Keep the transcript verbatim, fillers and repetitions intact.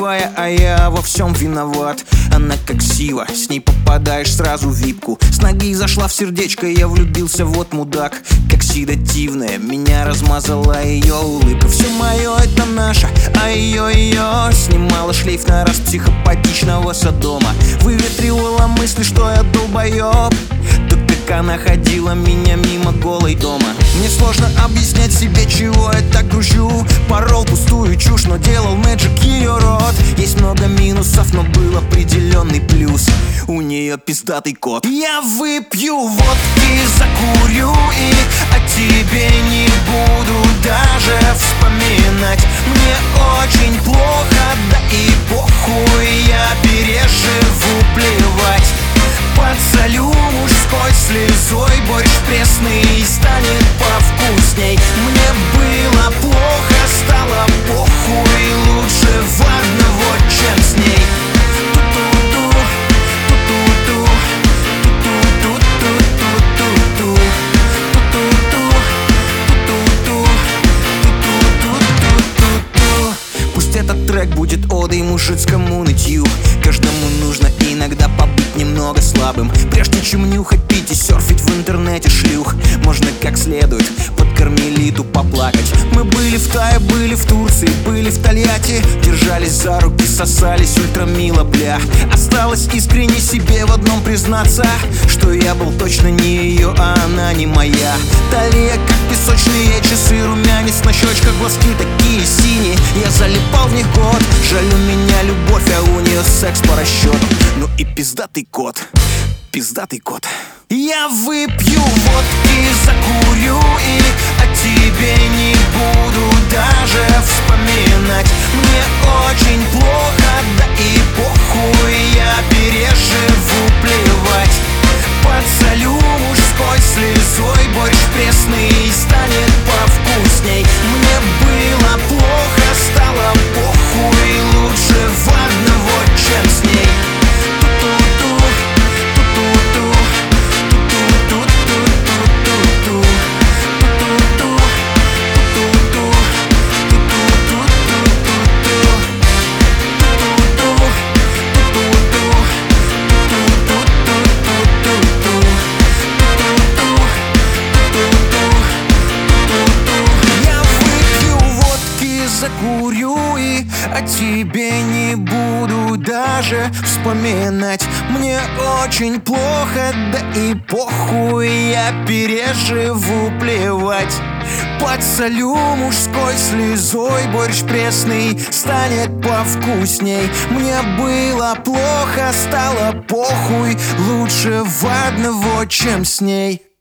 красивая, а я во всем виноват. Она как сила, с ней попадаешь сразу в випку. С ноги зашла в сердечко, я влюбился, вот мудак. Как седативная, меня размазала ее улыбка. Все мое это наше, а ее ее снимала шлейф на раз психопатичного Содома. Выветривала мысли, что я долбоеб. Так как она ходила меня мимо голой дома. Мне сложно объяснять себе, чего я так грущу. Порол пустую чушь, но делал мэджик ее рот. Есть много минусов, но был определенный плюс. У нее пиздатый кот. Я выпью водки, закурю и о тебе не буду даже вспоминать. Мне очень плохо, да и похуй, я переживу, плевать. Подсолю мужской слезой, борщ пресный станет повкусней. Мне было плохо, стало похуй, лучше в одного, чем с ней. Ту-ту-ту, ту-ту-ту, ту-ту-ту-ту-ту-ту-ту, ту-ту-ту, ту-ту-ту-ту-ту-ту. Пусть этот трек будет одой мужицкому нытью. Каждому нужно иногда побыть немного слабым, прежде чем нюхать, пить и серфить в интернете шлюх. Можно как следует под кармелиту поплакать. Мы были в Тае, были в Турции, были в Тольятти. Держались за руки, сосались ультра мило, бля. Осталось искренне себе в одном признаться, что я был точно не ее, а она не моя. Талия как песочные часы, румянец на щечках, глазки такие синие. Я залипал в них год, жаль, у меня любовь, а у нее секс по расчету. Ну и пиздатый кот, пиздатый кот. Я выпью водки, закурю и о тебе не буду даже вспоминать. Мне очень плохо, да и похуй, я переживу, плевать. Подсолю мужской слезой, борщ пресный станет повкусней. Мне было плохо, стало похуй, лучше в одного, чем с ней. Закурю и о тебе не буду даже вспоминать. Мне очень плохо, да и похуй, я переживу, плевать. Подсолю мужской слезой, борщ пресный станет повкусней. Мне было плохо, стало похуй, лучше в одного, чем с ней.